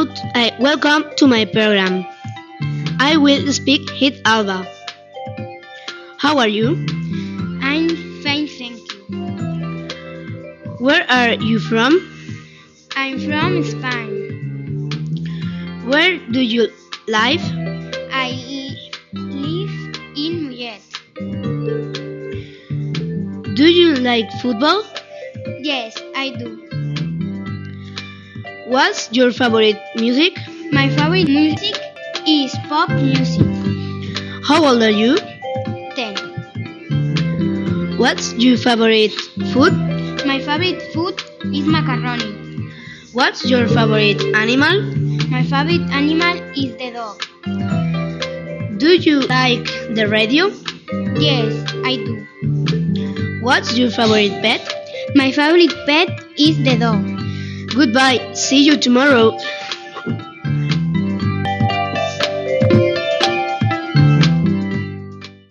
Welcome to my program. I will speak with Alba. How are you? I'm fine, thank you. Where are you from? I'm from Spain. Where do you live? I live in Mollet. Do you like football? Yes, I do. What's your favorite music? My favorite music is pop music. How old are you? 10. What's your favorite food? My favorite food is macaroni. What's your favorite animal? My favorite animal is the dog. Do you like the radio? Yes, I do. What's your favorite pet? My favorite pet is the dog. Goodbye. See you tomorrow.